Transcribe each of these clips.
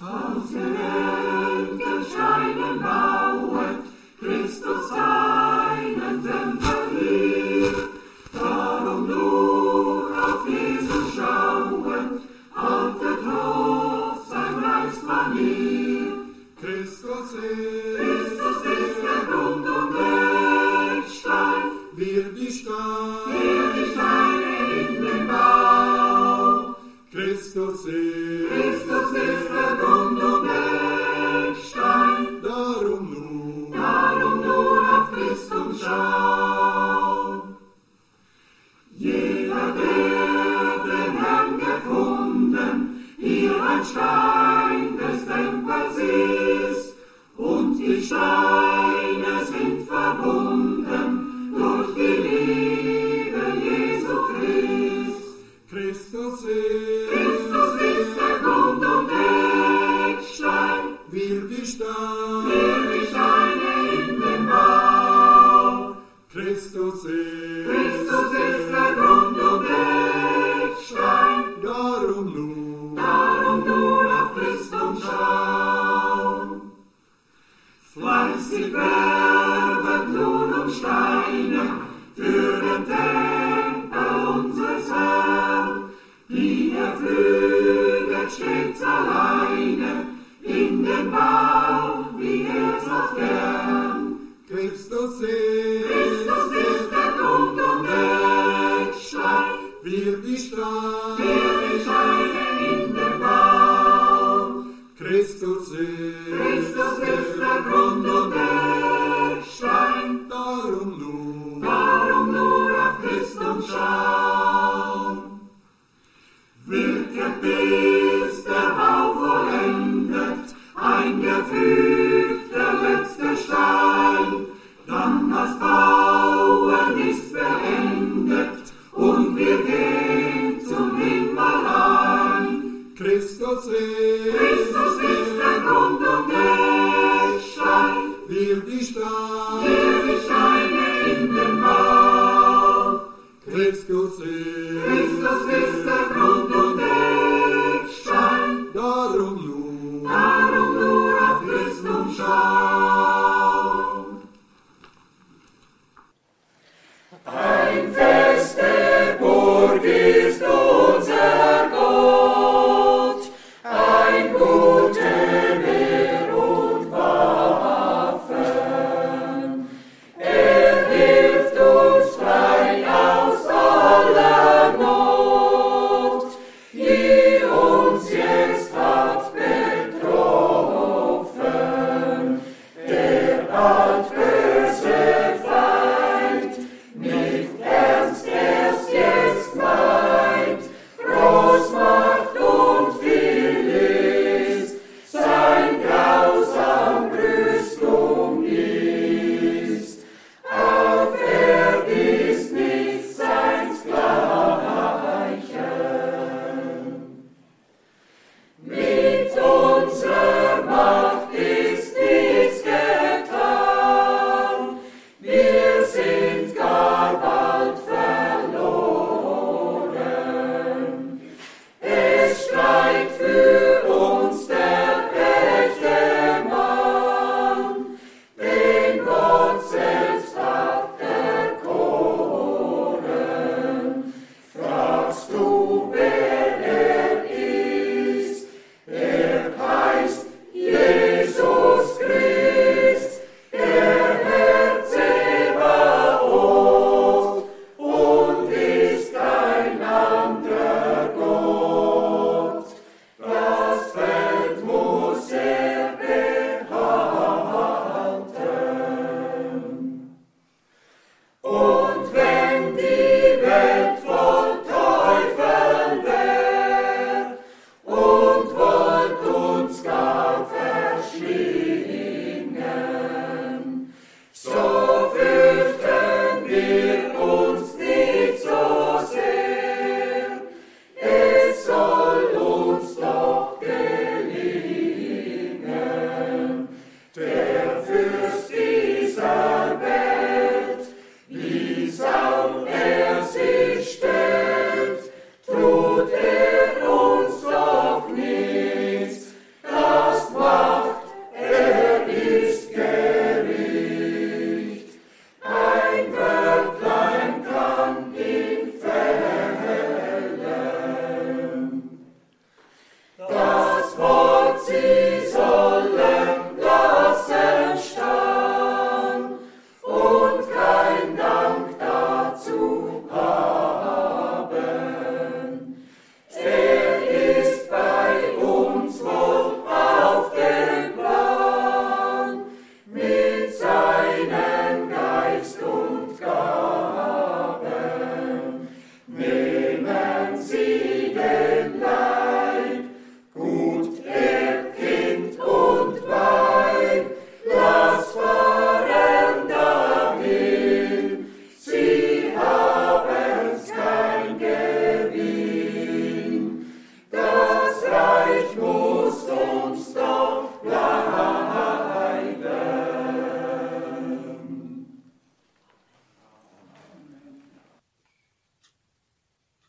Tausend Enden scheinen bauend, Christus seinen Tempel hier. Darum nur auf Jesus schauend, haltet hoch sein Reichsmanier. Christus ist der Grund und Eckstein, wir die Steine in den Bau. Christus ist der Grund und Eckstein, darum nur auf Christus schauen. Jeder, der den Herrn gefunden, hier ein Stein des Tempels ist, und die Steine sind verbunden durch die Liebe Jesu Christ. Christus ist der Grund und Eckstein, wir die Steine in den Bau. Christus ist der Grund und Eckstein, darum nur auf Christus schauen. Fleißig werben Lohn und Steine für den Tempel unseres Herrn, die er füget stets alleine in den Bau, wie er's auch gern. Christus ist der Grund und Eckstein, wir die Steine in den Bau. Christus ist der Grund und Eckstein, darum nur auf Christus schauen. Wirket bis der Bau vollendet, eingefügt der letzte Stein, dann das Bauen ist beendet und wir gehen zum Himmel ein. Christus ist der Grund und Eckstein, wir die Steine in den Bau. Christus ist der Grund und Eckstein, darum nur auf Christus schauen. Ein feste Burg ist unser Gott, ein gute Wehr und Waffen. Er hilft uns frei aus aller Not,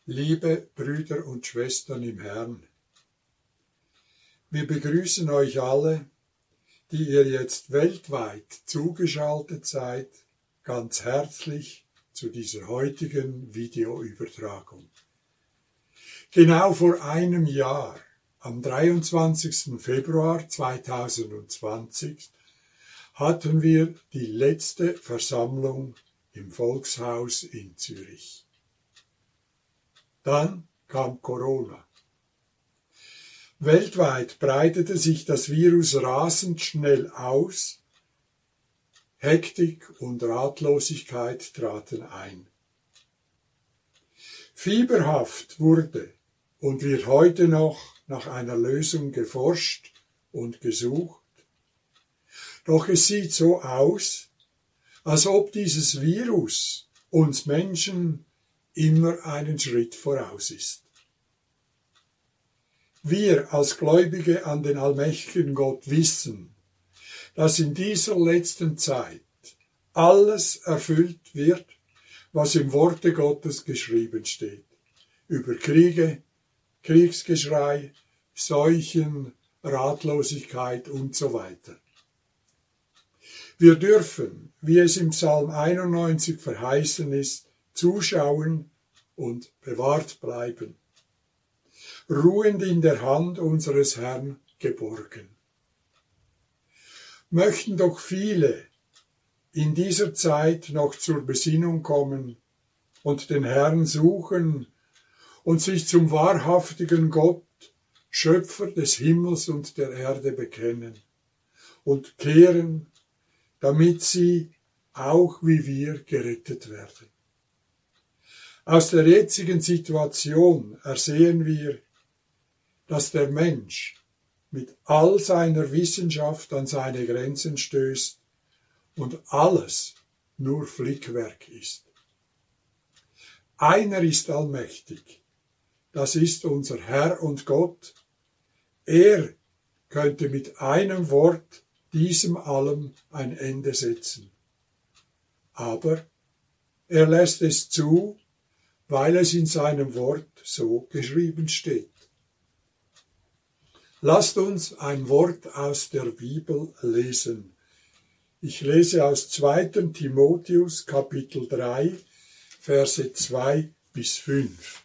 Liebe Brüder und Schwestern im Herrn, wir begrüßen euch alle, die ihr jetzt weltweit zugeschaltet seid, ganz herzlich zu dieser heutigen Videoübertragung. Genau vor einem Jahr, am 23. Februar 2020, hatten wir die letzte Versammlung im Volkshaus in Zürich. Dann kam Corona. Weltweit breitete sich das Virus rasend schnell aus. Hektik und Ratlosigkeit traten ein. Fieberhaft wurde und wird heute noch nach einer Lösung geforscht und gesucht. Doch es sieht so aus, als ob dieses Virus uns Menschen immer einen Schritt voraus ist. Wir als Gläubige an den allmächtigen Gott wissen, dass in dieser letzten Zeit alles erfüllt wird, was im Worte Gottes geschrieben steht. Über Kriege, Kriegsgeschrei, Seuchen, Ratlosigkeit und so weiter. Wir dürfen, wie es im Psalm 91 verheißen ist, zuschauen und bewahrt bleiben, ruhend in der Hand unseres Herrn geborgen. Möchten doch viele in dieser Zeit noch zur Besinnung kommen und den Herrn suchen und sich zum wahrhaftigen Gott, Schöpfer des Himmels und der Erde bekennen und kehren, damit sie auch wie wir gerettet werden. Aus der jetzigen Situation ersehen wir, dass der Mensch mit all seiner Wissenschaft an seine Grenzen stößt und alles nur Flickwerk ist. Einer ist allmächtig, das ist unser Herr und Gott. Er könnte mit einem Wort diesem allem ein Ende setzen. Aber er lässt es zu, weil es in seinem Wort so geschrieben steht. Lasst uns ein Wort aus der Bibel lesen. Ich lese aus 2. Timotheus Kapitel 3, Verse 2 bis 5.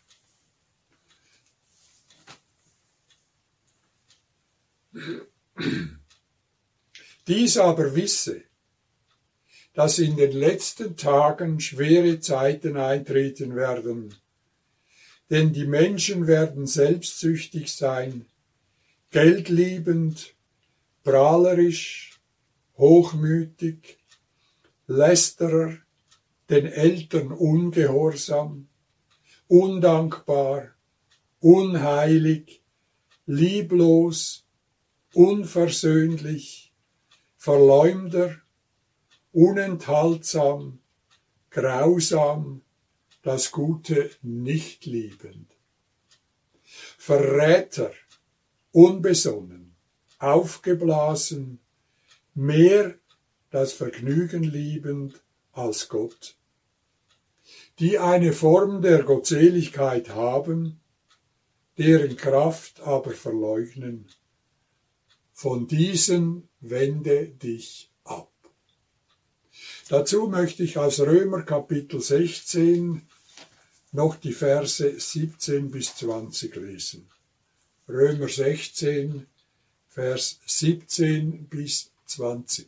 Dies aber wisse, dass in den letzten Tagen schwere Zeiten eintreten werden, denn die Menschen werden selbstsüchtig sein, geldliebend, prahlerisch, hochmütig, Lästerer, den Eltern ungehorsam, undankbar, unheilig, lieblos, unversöhnlich, Verleumder, unenthaltsam, grausam, das Gute nicht liebend. Verräter, unbesonnen, aufgeblasen, mehr das Vergnügen liebend als Gott, die eine Form der Gottseligkeit haben, deren Kraft aber verleugnen. Von diesen wende dich ab. Dazu möchte ich aus Römer Kapitel 16 noch die Verse 17 bis 20 lesen. Römer 16, Vers 17 bis 20.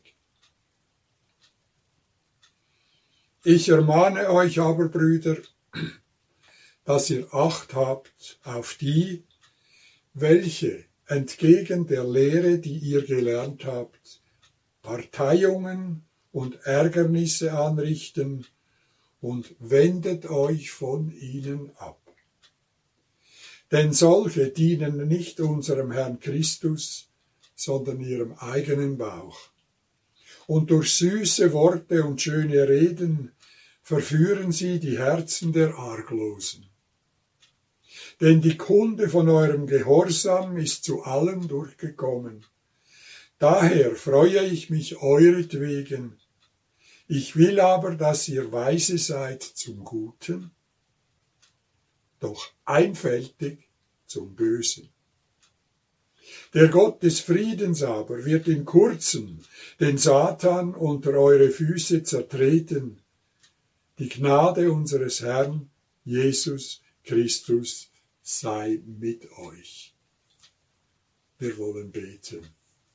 Ich ermahne euch aber, Brüder, dass ihr Acht habt auf die, welche entgegen der Lehre, die ihr gelernt habt, Parteiungen und Ärgernisse anrichten und wendet euch von ihnen ab. Denn solche dienen nicht unserem Herrn Christus, sondern ihrem eigenen Bauch. Und durch süße Worte und schöne Reden verführen sie die Herzen der Arglosen. Denn die Kunde von eurem Gehorsam ist zu allen durchgekommen. Daher freue ich mich euretwegen. Ich will aber, dass ihr weise seid zum Guten. doch einfältig zum Bösen. Der Gott des Friedens aber wird in Kurzem den Satan unter eure Füße zertreten. Die Gnade unseres Herrn Jesus Christus sei mit euch. Wir wollen beten.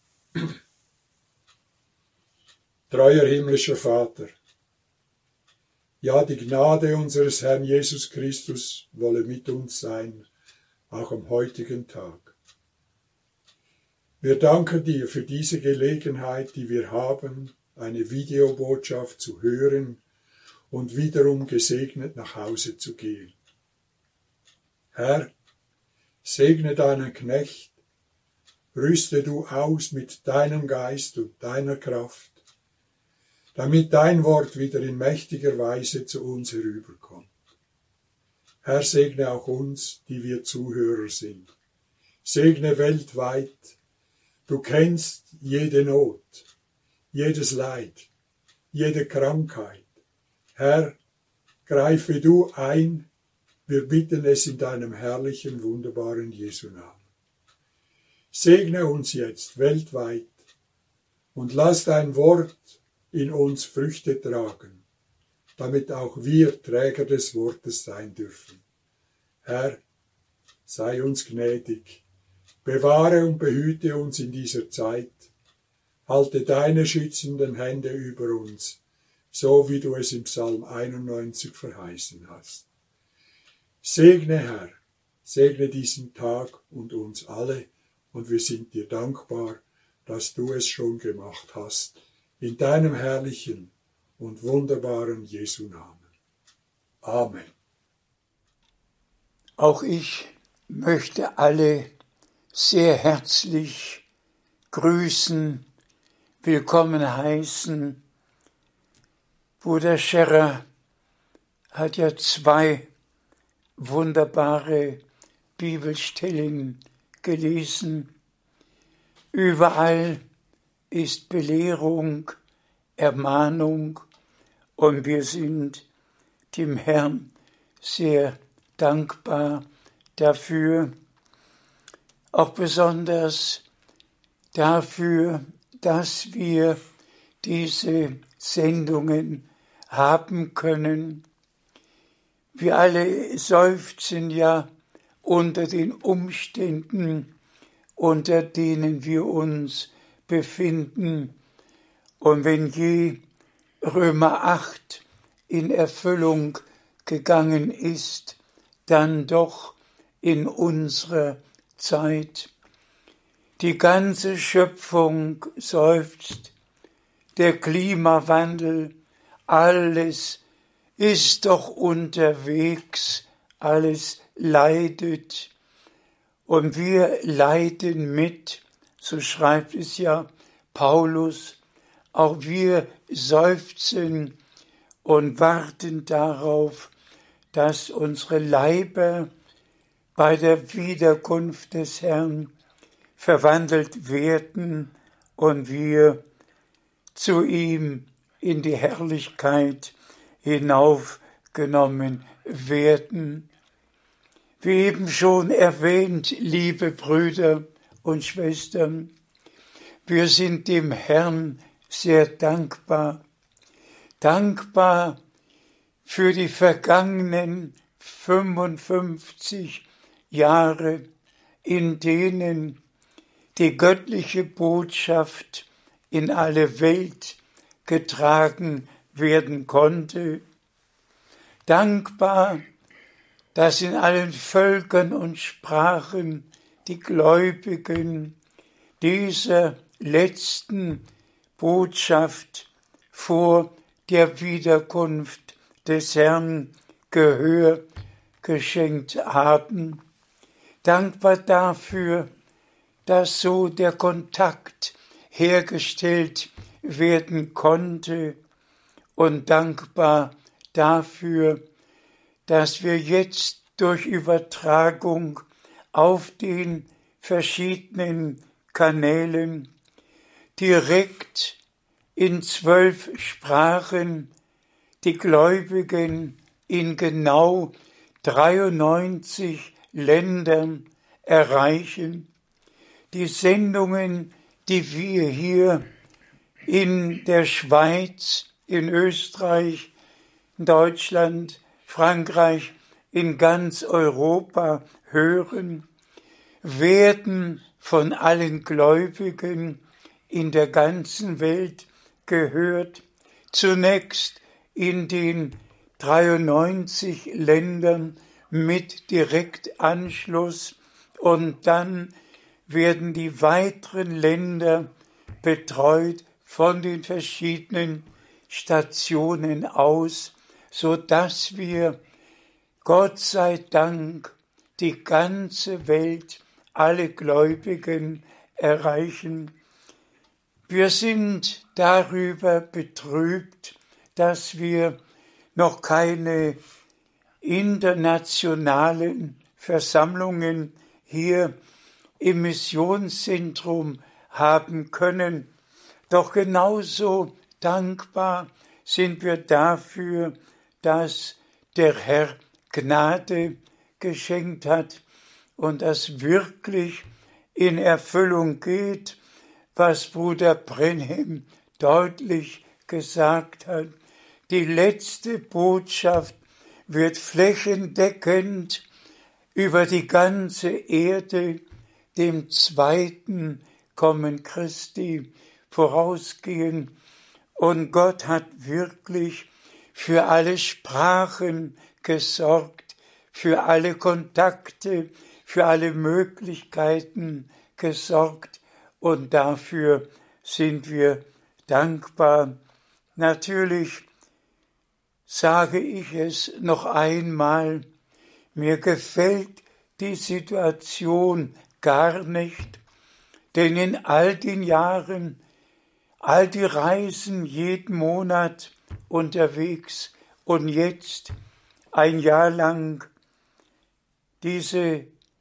Treuer himmlischer Vater, ja, die Gnade unseres Herrn Jesus Christus wolle mit uns sein, auch am heutigen Tag. Wir danken dir für diese Gelegenheit, die wir haben, eine Videobotschaft zu hören und wiederum gesegnet nach Hause zu gehen. Herr, segne deinen Knecht, rüste du aus mit deinem Geist und deiner Kraft, damit dein Wort wieder in mächtiger Weise zu uns herüberkommt. Herr, segne auch uns, die wir Zuhörer sind. Segne weltweit. Du kennst jede Not, jedes Leid, jede Krankheit. Herr, greife du ein. Wir bitten es in deinem herrlichen, wunderbaren Jesu Namen. Segne uns jetzt weltweit und lass dein Wort in uns Früchte tragen, damit auch wir Träger des Wortes sein dürfen. Herr, sei uns gnädig, bewahre und behüte uns in dieser Zeit, halte deine schützenden Hände über uns, so wie du es im Psalm 91 verheißen hast. Segne, Herr, segne diesen Tag und uns alle, und wir sind dir dankbar, dass du es schon gemacht hast, in deinem herrlichen und wunderbaren Jesu Namen. Amen. Auch ich möchte alle sehr herzlich grüßen, willkommen heißen. Bruder Scherrer hat ja 2 wunderbare Bibelstellen gelesen. Überall ist Belehrung, Ermahnung, und wir sind dem Herrn sehr dankbar dafür, auch besonders dafür, dass wir diese Sendungen haben können. Wir alle seufzen ja unter den Umständen, unter denen wir uns befinden. Und wenn je Römer 8 in Erfüllung gegangen ist, dann doch in unserer Zeit. Die ganze Schöpfung seufzt, der Klimawandel, alles ist doch unterwegs, alles leidet. Und wir leiden mit, so schreibt es ja Paulus, auch wir seufzen und warten darauf, dass unsere Leiber bei der Wiederkunft des Herrn verwandelt werden und wir zu ihm in die Herrlichkeit hinaufgenommen werden. Wie eben schon erwähnt, liebe Brüder und Schwestern, wir sind dem Herrn sehr dankbar. Dankbar für die vergangenen 55 Jahre, in denen die göttliche Botschaft in alle Welt getragen werden konnte. Dankbar, dass in allen Völkern und Sprachen die Gläubigen dieser letzten Botschaft vor der Wiederkunft des Herrn Gehör geschenkt haben. Dankbar dafür, dass so der Kontakt hergestellt werden konnte, und dankbar dafür, dass wir jetzt durch Übertragung auf den verschiedenen Kanälen direkt in 12 Sprachen die Gläubigen in genau 93 Ländern erreichen. Die Sendungen, die wir hier in der Schweiz, in Österreich, in Deutschland, Frankreich, in ganz Europa hören, werden von allen Gläubigen in der ganzen Welt gehört. Zunächst in den 93 Ländern mit Direktanschluss und dann werden die weiteren Länder betreut von den verschiedenen Stationen aus, so dass wir, Gott sei Dank, die ganze Welt, alle Gläubigen erreichen. Wir sind darüber betrübt, dass wir noch keine internationalen Versammlungen hier im Missionszentrum haben können. Doch genauso dankbar sind wir dafür, dass der Herr Gnade geschenkt hat und das wirklich in Erfüllung geht, was Bruder Branham deutlich gesagt hat. Die letzte Botschaft wird flächendeckend über die ganze Erde dem zweiten Kommen Christi vorausgehen. Und Gott hat wirklich für alle Sprachen gesorgt, für alle Kontakte, für alle Möglichkeiten gesorgt. Und dafür sind wir dankbar. Natürlich sage ich es noch einmal, mir gefällt die Situation gar nicht, denn in all den Jahren, all die Reisen jeden Monat unterwegs und jetzt ein Jahr lang diese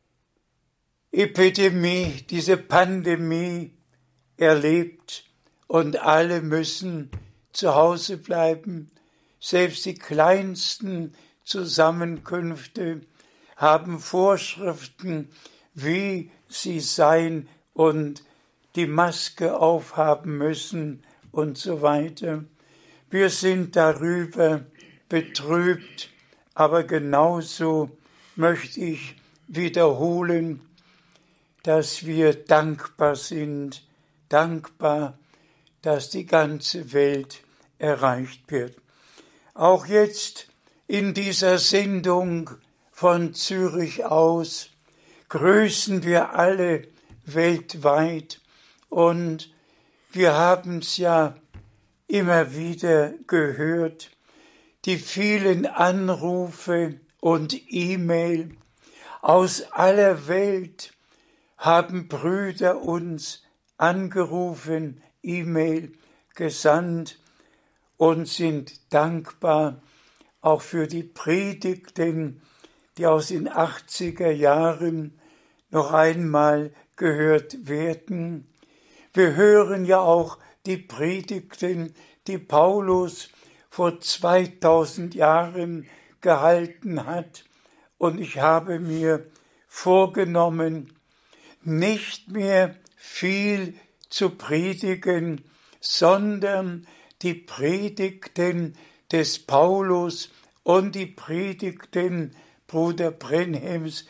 Epidemie, diese Pandemie erlebt und alle müssen zu Hause bleiben. Selbst die kleinsten Zusammenkünfte haben Vorschriften, wie sie sein und die Maske aufhaben müssen und so weiter. Wir sind darüber betrübt, aber genauso möchte ich wiederholen, dass wir dankbar sind, dankbar, dass die ganze Welt erreicht wird. Auch jetzt in dieser Sendung von Zürich aus grüßen wir alle weltweit und wir haben es ja immer wieder gehört, die vielen Anrufe und E-Mail aus aller Welt haben Brüder uns angerufen, E-Mail gesandt und sind dankbar auch für die Predigten, die aus den 80er Jahren noch einmal gehört werden. Wir hören ja auch die Predigten, die Paulus vor 2000 Jahren gehalten hat. Und ich habe mir vorgenommen, nicht mehr viel zu predigen, sondern die Predigten des Paulus und die Predigten Bruder Branhams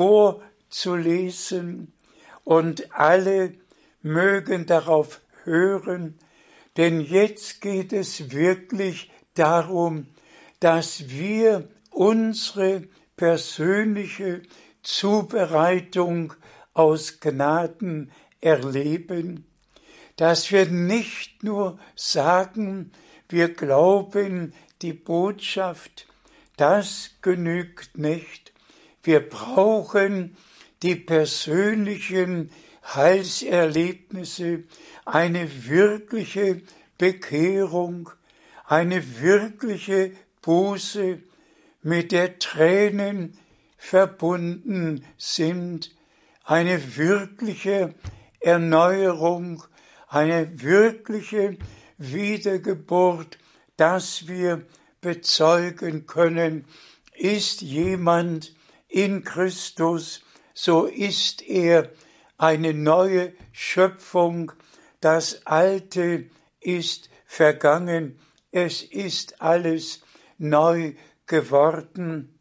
vorzulesen. Und alle mögen darauf hören, denn jetzt geht es wirklich darum, dass wir unsere persönliche Zubereitung aus Gnaden erleben, dass wir nicht nur sagen, wir glauben die Botschaft, das genügt nicht. Wir brauchen die persönlichen Heilserlebnisse, eine wirkliche Bekehrung, eine wirkliche Buße, mit der Tränen verbunden sind, eine wirkliche Erneuerung, eine wirkliche Wiedergeburt, dass wir bezeugen können, ist jemand in Christus, so ist er eine neue Schöpfung. Das Alte ist vergangen, es ist alles neu geworden.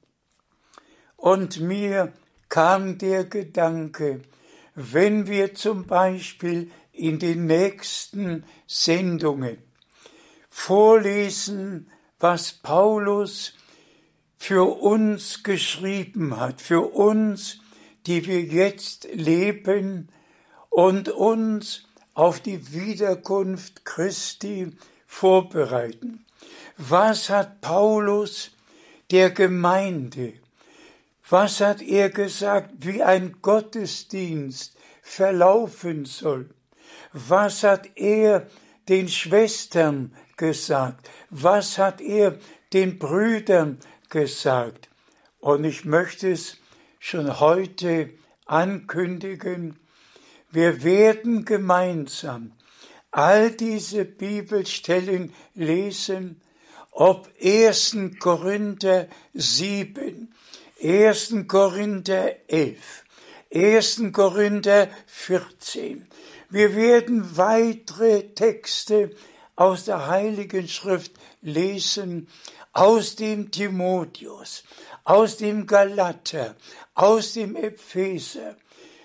Und mir kam der Gedanke, wenn wir zum Beispiel in den nächsten Sendungen vorlesen, was Paulus für uns geschrieben hat, für uns, die wir jetzt leben und uns auf die Wiederkunft Christi vorbereiten. Was hat Paulus der Gemeinde, was hat er gesagt, wie ein Gottesdienst verlaufen soll? Was hat er den Schwestern gesagt? Was hat er den Brüdern gesagt? Und ich möchte es schon heute ankündigen, wir werden gemeinsam all diese Bibelstellen lesen, ob 1. Korinther 7, 1. Korinther 11, 1. Korinther 14. Wir werden weitere Texte aus der Heiligen Schrift lesen, aus dem Timotheus, aus dem Galater, aus dem Epheser,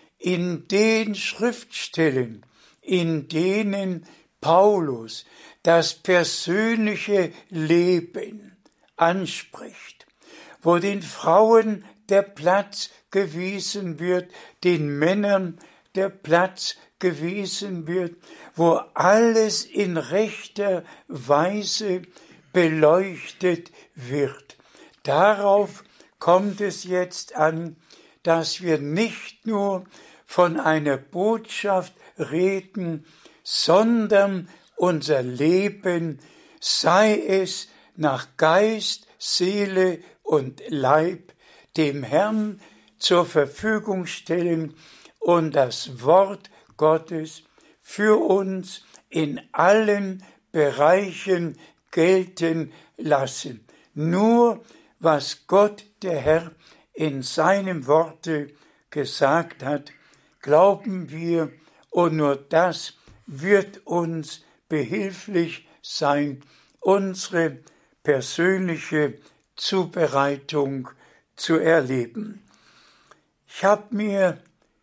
in den Schriftstellen, in denen Paulus das persönliche Leben anspricht, wo den Frauen der Platz gewiesen wird, den Männern der Platz gewiesen wird, wo alles in rechter Weise beleuchtet wird. Darauf kommt es jetzt an, dass wir nicht nur von einer Botschaft reden, sondern unser Leben, sei es nach Geist, Seele und Leib, dem Herrn zur Verfügung stellen und das Wort Gottes für uns in allen Bereichen gelten lassen. Nur was Gott, der Herr, in seinem Worte gesagt hat, glauben wir, und nur das wird uns behilflich sein, unsere persönliche Zubereitung zu erleben. Ich habe mir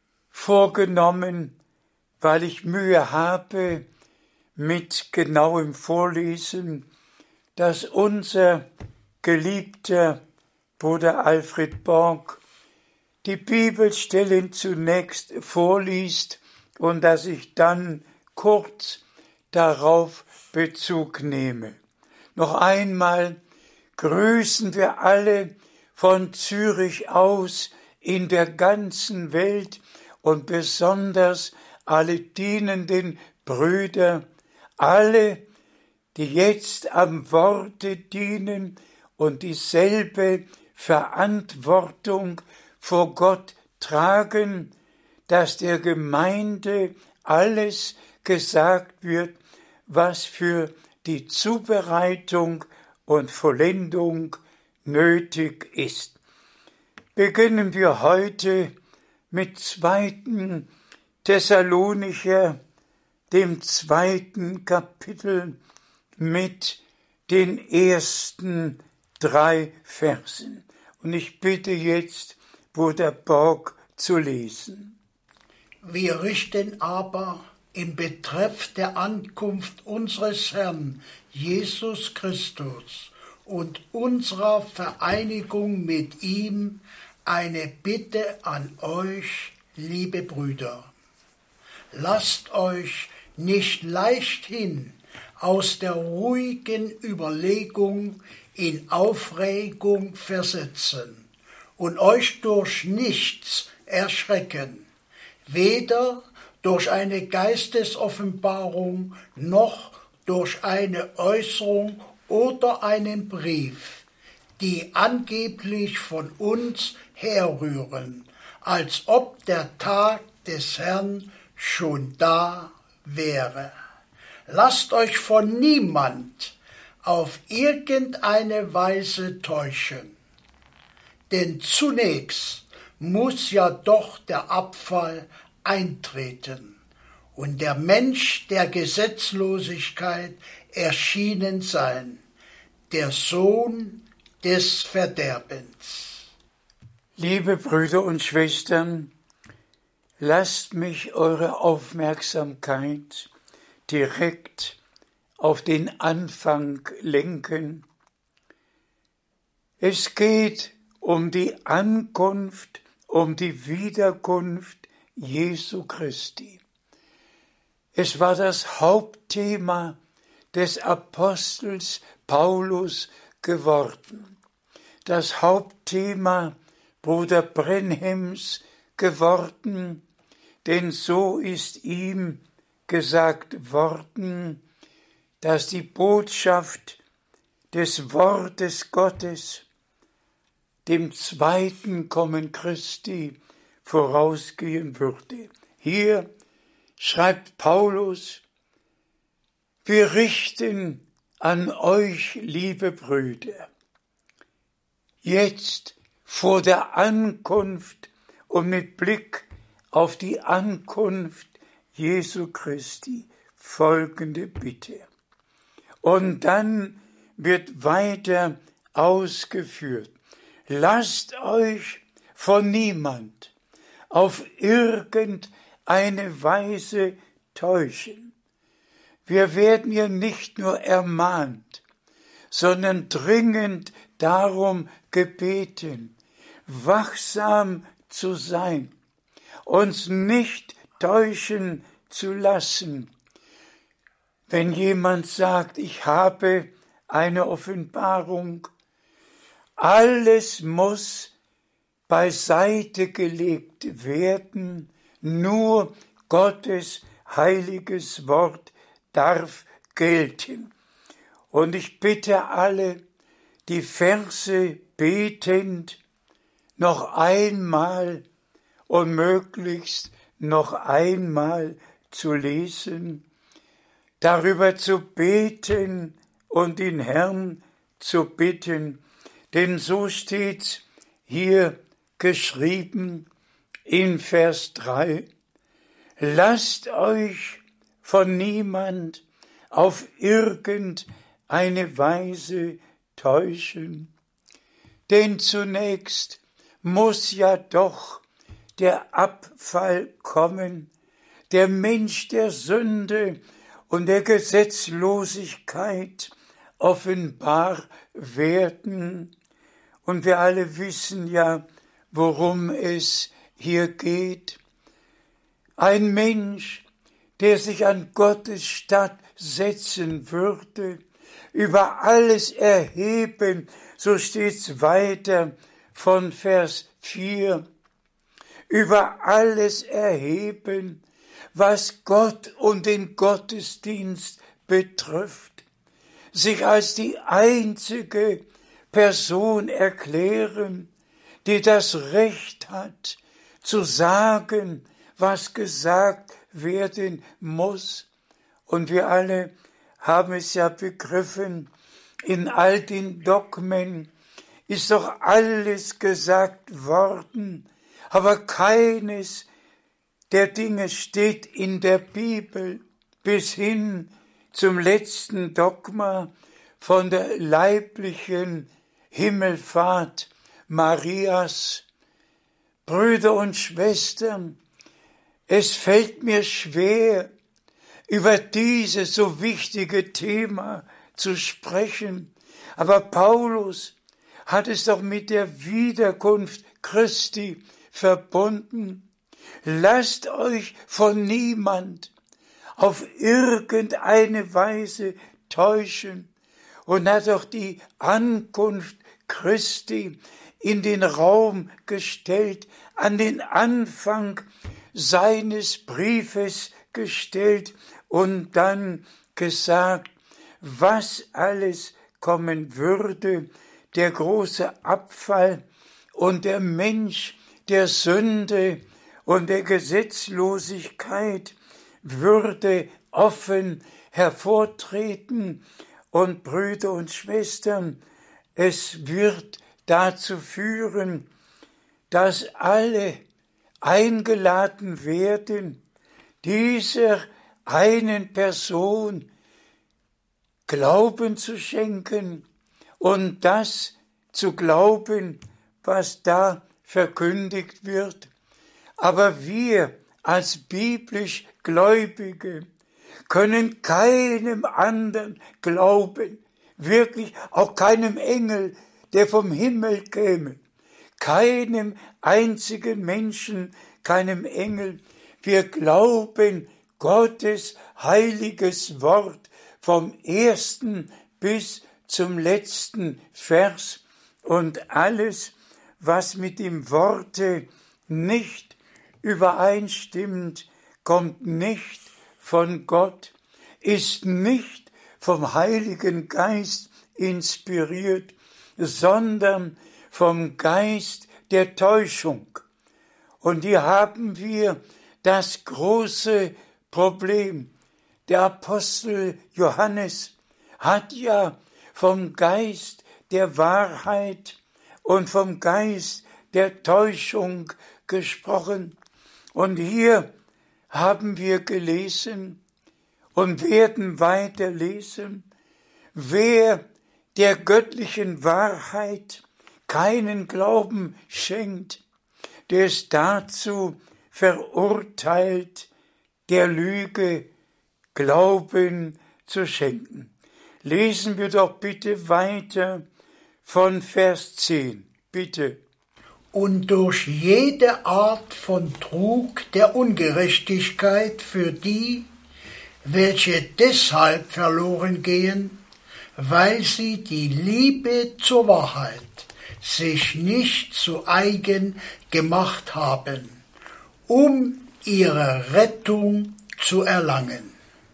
vorgenommen, weil ich Mühe habe mit genauem Vorlesen, dass unser geliebter Bruder Alfred Borg die Bibelstellen zunächst vorliest und dass ich dann kurz darauf Bezug nehme. Noch einmal grüßen wir alle von Zürich aus in der ganzen Welt und besonders alle dienenden Brüder, alle, die jetzt am Worte dienen und dieselbe Verantwortung vor Gott tragen, dass der Gemeinde alles gesagt wird, was für die Zubereitung und Vollendung nötig ist. Beginnen wir heute mit 2. Thessalonicher, dem 2. Kapitel, mit den ersten 3 Versen. Und ich bitte jetzt, Bruder Borg zu lesen. Wir richten aber im Betreff der Ankunft unseres Herrn Jesus Christus und unserer Vereinigung mit ihm eine Bitte an euch, liebe Brüder. Lasst euch nicht leichthin aus der ruhigen Überlegung in Aufregung versetzen und euch durch nichts erschrecken, weder durch eine Geistesoffenbarung noch durch eine Äußerung oder einen Brief, die angeblich von uns herrühren, als ob der Tag des Herrn schon da wäre. Lasst euch von niemand auf irgendeine Weise täuschen. Denn zunächst muss ja doch der Abfall eintreten und der Mensch der Gesetzlosigkeit erschienen sein, der Sohn des Verderbens. Liebe Brüder und Schwestern, lasst mich eure Aufmerksamkeit direkt auf den Anfang lenken. Es geht um die Ankunft, um die Wiederkunft Jesu Christi. Es war das Hauptthema des Apostels Paulus geworden, das Hauptthema Bruder Brenhems geworden, denn so ist ihm gesagt worden, dass die Botschaft des Wortes Gottes dem zweiten Kommen Christi vorausgehen würde. Hier schreibt Paulus: Wir richten an euch, liebe Brüder, jetzt vor der Ankunft und mit Blick auf die Ankunft Jesu Christi folgende Bitte. Und dann wird weiter ausgeführt: Lasst euch von niemand auf irgendeine Weise täuschen. Wir werden hier nicht nur ermahnt, sondern dringend darum gebeten, wachsam zu sein, uns nicht täuschen zu lassen. Wenn jemand sagt, ich habe eine Offenbarung, alles muss beiseite gelegt werden, nur Gottes heiliges Wort darf gelten. Und ich bitte alle, die Verse betend noch einmal und möglichst noch einmal zu lesen, darüber zu beten und den Herrn zu bitten, denn so steht's hier geschrieben in Vers 3. Lasst euch von niemand auf irgendeine Weise täuschen, denn zunächst muss ja doch der Abfall kommen, der Mensch der Sünde und der Gesetzlosigkeit offenbar werden. Und wir alle wissen ja, worum es hier geht. Ein Mensch, der sich an Gottes Statt setzen würde, über alles erheben, so steht's weiter von Vers 4, über alles erheben, was Gott und den Gottesdienst betrifft, sich als die einzige Person erklären, die das Recht hat, zu sagen, was gesagt werden muss. Und wir alle haben es ja begriffen, in all den Dogmen ist doch alles gesagt worden, aber keines der Dinge steht in der Bibel, bis hin zum letzten Dogma von der leiblichen Himmelfahrt Marias. Brüder und Schwestern, es fällt mir schwer, über dieses so wichtige Thema zu sprechen, aber Paulus hat es doch mit der Wiederkunft Christi verbunden. Lasst euch von niemand auf irgendeine Weise täuschen, und hat doch die Ankunft Christi in den Raum gestellt, an den Anfang seines Briefes gestellt und dann gesagt, was alles kommen würde, der große Abfall und der Mensch der Sünde und der Gesetzlosigkeit würde offen hervortreten. Und Brüder und Schwestern, es wird dazu führen, dass alle eingeladen werden, dieser einen Person Glauben zu schenken und das zu glauben, was da verkündigt wird. Aber wir als biblisch Gläubige können keinem anderen glauben, wirklich auch keinem Engel, der vom Himmel käme, keinem einzigen Menschen, keinem Engel. Wir glauben Gottes heiliges Wort vom ersten bis zum letzten Vers und alles, was mit dem Worte nicht übereinstimmt, kommt nicht von Gott, ist nicht vom Heiligen Geist inspiriert, sondern vom Geist der Täuschung. Und hier haben wir das große Problem. Der Apostel Johannes hat ja vom Geist der Wahrheit und vom Geist der Täuschung gesprochen. Und hier haben wir gelesen und werden weiter lesen, wer der göttlichen Wahrheit keinen Glauben schenkt, der ist dazu verurteilt, der Lüge Glauben zu schenken. Lesen wir doch bitte weiter von Vers 10, bitte. Und durch jede Art von Trug der Ungerechtigkeit für die, welche deshalb verloren gehen, weil sie die Liebe zur Wahrheit sich nicht zu eigen gemacht haben, um ihre Rettung zu erlangen.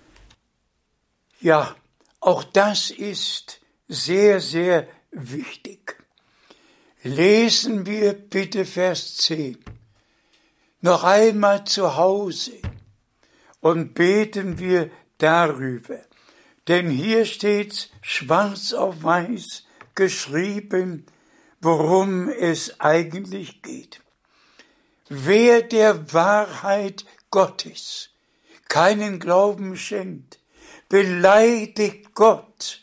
Ja, auch das ist sehr, sehr wichtig. Lesen wir bitte Vers 10 noch einmal zu Hause und beten wir darüber. Denn hier steht schwarz auf weiß geschrieben, worum es eigentlich geht. Wer der Wahrheit Gottes keinen Glauben schenkt, beleidigt Gott,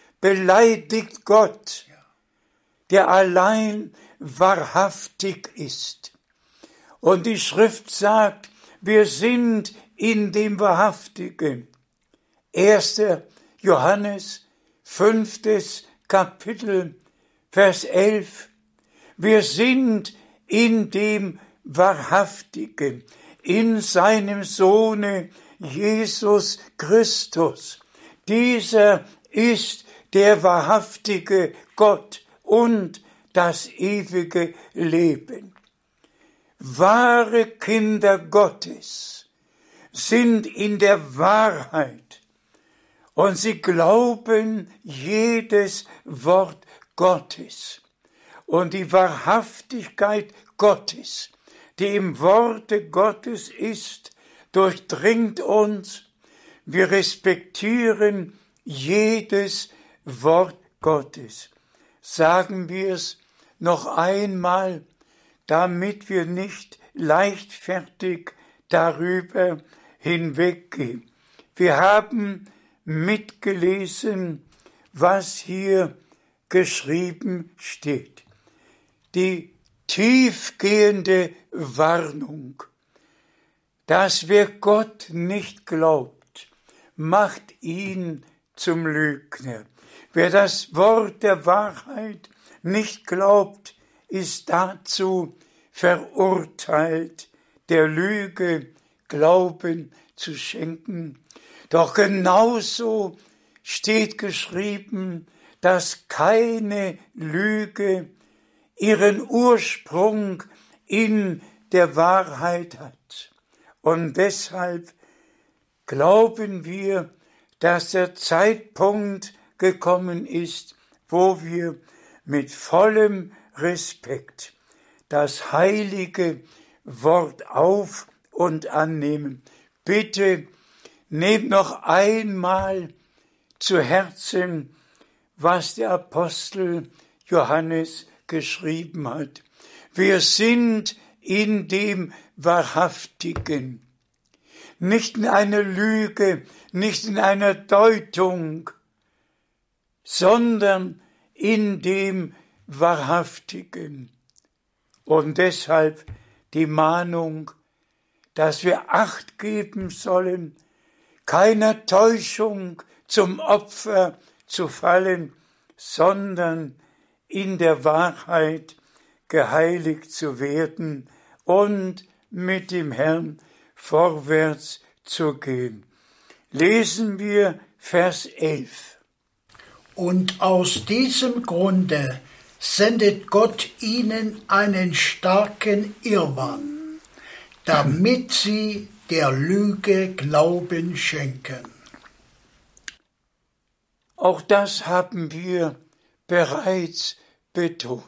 der allein wahrhaftig ist. Und die Schrift sagt, wir sind in dem Wahrhaftigen. 1. Johannes, 5. Kapitel, Vers 11. Wir sind in dem Wahrhaftigen, in seinem Sohne Jesus Christus. Dieser ist der wahrhaftige Gott und das ewige Leben. Wahre Kinder Gottes sind in der Wahrheit und sie glauben jedes Wort Gottes. Und die Wahrhaftigkeit Gottes, die im Worte Gottes ist, durchdringt uns. Wir respektieren jedes Wort Gottes. Sagen wir es noch einmal, damit wir nicht leichtfertig darüber hinweggehen. Wir haben mitgelesen, was hier geschrieben steht. Die tiefgehende Warnung, dass wer Gott nicht glaubt, macht ihn zum Lügner. Wer das Wort der Wahrheit nicht glaubt, ist dazu verurteilt, der Lüge Glauben zu schenken. Doch genauso steht geschrieben, dass keine Lüge ihren Ursprung in der Wahrheit hat. Und deshalb glauben wir, dass der Zeitpunkt gekommen ist, wo wir mit vollem Respekt das heilige Wort auf und annehmen. Bitte nehmt noch einmal zu Herzen, was der Apostel Johannes geschrieben hat. Wir sind in dem Wahrhaftigen. Nicht in einer Lüge, nicht in einer Deutung, sondern in dem Wahrhaftigen. Und deshalb die Mahnung, dass wir Acht geben sollen, keiner Täuschung zum Opfer zu fallen, sondern in der Wahrheit geheiligt zu werden und mit dem Herrn vorwärts zu gehen. Lesen wir Vers 11. Und aus diesem Grunde sendet Gott ihnen einen starken Irrwahn, damit sie der Lüge Glauben schenken. Auch das haben wir bereits betont.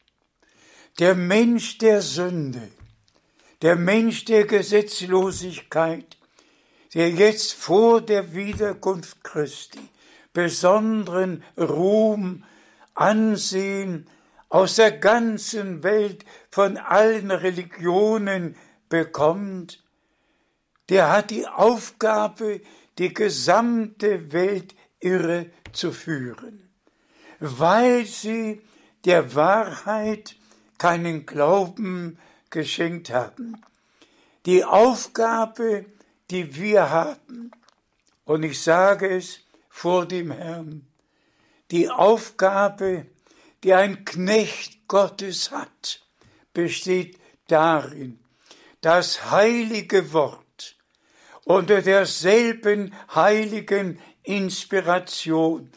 Der Mensch der Sünde, der Mensch der Gesetzlosigkeit, der jetzt vor der Wiederkunft Christi besonderen Ruhm, Ansehen aus der ganzen Welt von allen Religionen bekommt, der hat die Aufgabe, die gesamte Welt irre zu führen, weil sie der Wahrheit keinen Glauben geschenkt haben. Die Aufgabe, die wir haben, und ich sage es vor dem Herrn, die Aufgabe, die ein Knecht Gottes hat, besteht darin, das heilige Wort unter derselben heiligen Inspiration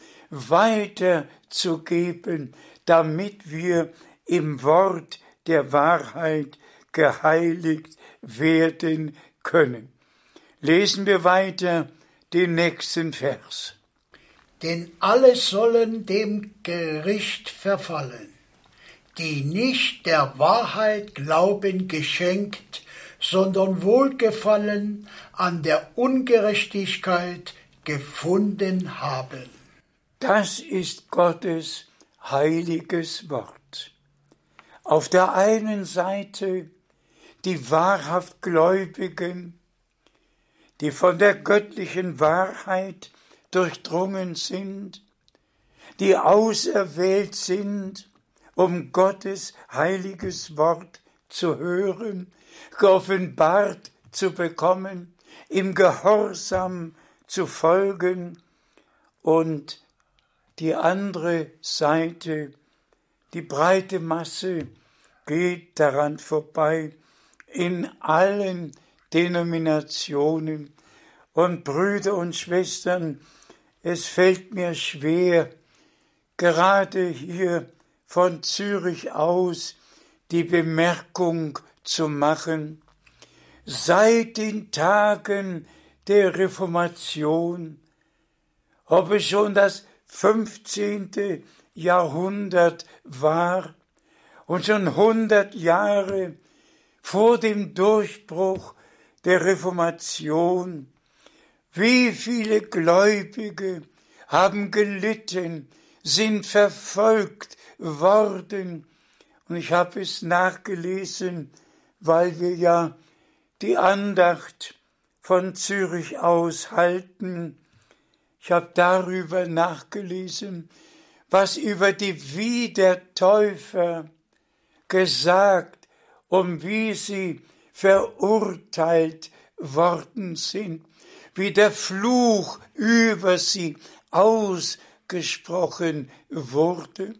weiterzugeben, damit wir im Wort der Wahrheit geheiligt werden können. Lesen wir weiter den nächsten Vers. Denn alle sollen dem Gericht verfallen, die nicht der Wahrheit Glauben geschenkt, sondern Wohlgefallen an der Ungerechtigkeit gefunden haben. Das ist Gottes heiliges Wort. Auf der einen Seite die wahrhaft Gläubigen, die von der göttlichen Wahrheit durchdrungen sind, die auserwählt sind, um Gottes heiliges Wort zu hören, geoffenbart zu bekommen, im Gehorsam zu folgen, und die andere Seite, die breite Masse, geht daran vorbei in allen Denominationen. Und Brüder und Schwestern, es fällt mir schwer, gerade hier von Zürich aus die Bemerkung zu machen: Seit den Tagen der Reformation, ob es schon das 15. Jahrhundert war und schon 100 Jahre vor dem Durchbruch der Reformation, wie viele Gläubige haben gelitten, sind verfolgt worden. Und ich habe es nachgelesen, weil wir ja die Andacht von Zürich aus halten. Ich habe darüber nachgelesen, was über die Wiedertäufer gesagt und wie sie verurteilt worden sind, wie der Fluch über sie ausgesprochen wurde.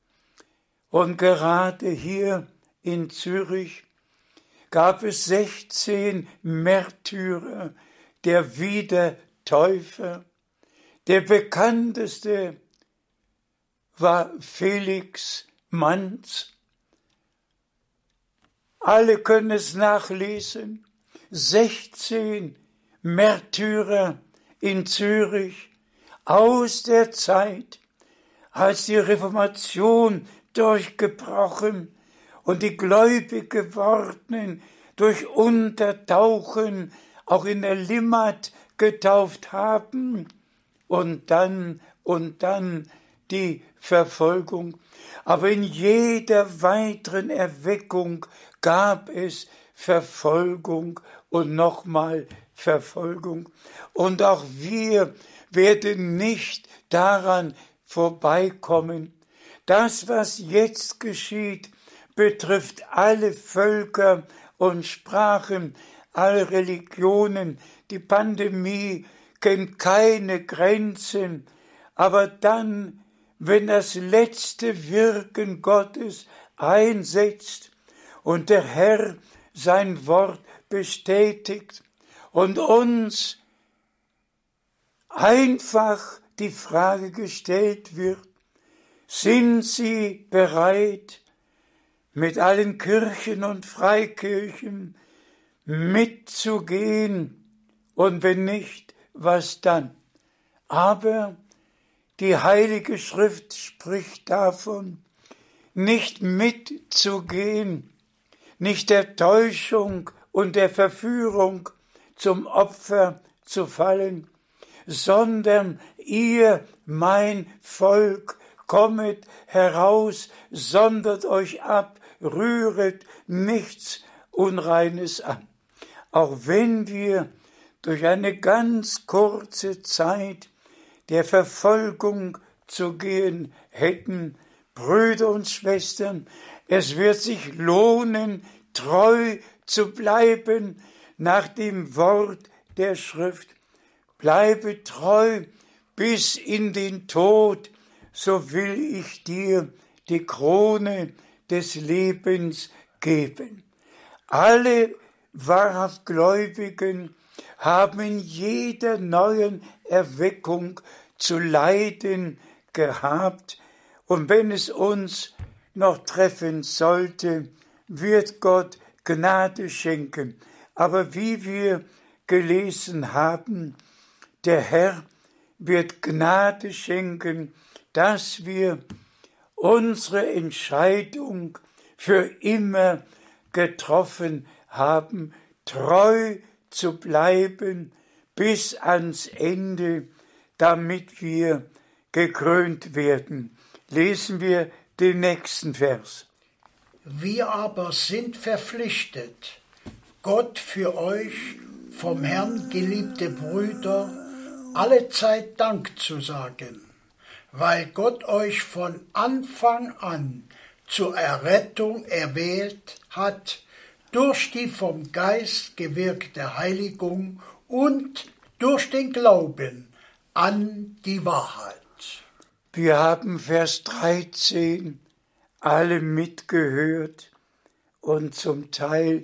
Und gerade hier in Zürich gab es 16 Märtyrer der Wiedertäufer. Der bekannteste war Felix Manz. Alle können es nachlesen. 16 Märtyrer in Zürich aus der Zeit, als die Reformation durchgebrochen und die gläubig gewordenen durch Untertauchen auch in der Limmat getauft haben und dann die Verfolgung. Aber in jeder weiteren Erweckung gab es Verfolgung und nochmal Verfolgung. Und auch wir werden nicht daran vorbeikommen. Das, was jetzt geschieht, betrifft alle Völker und Sprachen, alle Religionen. Die Pandemie kennt keine Grenzen. Aber dann, wenn das letzte Wirken Gottes einsetzt und der Herr sein Wort bestätigt und uns einfach die Frage gestellt wird, sind Sie bereit, mit allen Kirchen und Freikirchen mitzugehen? Und wenn nicht, was dann? Aber die Heilige Schrift spricht davon, nicht mitzugehen, nicht der Täuschung und der Verführung zum Opfer zu fallen, sondern ihr, mein Volk, kommet heraus, sondert euch ab, rühret nichts Unreines an. Auch wenn wir durch eine ganz kurze Zeit der Verfolgung zu gehen hätten, Brüder und Schwestern, es wird sich lohnen, treu zu bleiben nach dem Wort der Schrift. Bleibe treu bis in den Tod, so will ich dir die Krone des Lebens geben. Alle wahrhaft Gläubigen haben in jeder neuen Erweckung zu leiden gehabt. Und wenn es uns noch treffen sollte, wird Gott Gnade schenken. Aber wie wir gelesen haben, der Herr wird Gnade schenken, dass wir unsere Entscheidung für immer getroffen haben, treu zu bleiben bis ans Ende, damit wir gekrönt werden. Lesen wir den nächsten Vers. Wir aber sind verpflichtet, Gott für euch, vom Herrn geliebte Brüder, allezeit Dank zu sagen, weil Gott euch von Anfang an zur Errettung erwählt hat, durch die vom Geist gewirkte Heiligung und durch den Glauben an die Wahrheit. Wir haben Vers 13 alle mitgehört und zum Teil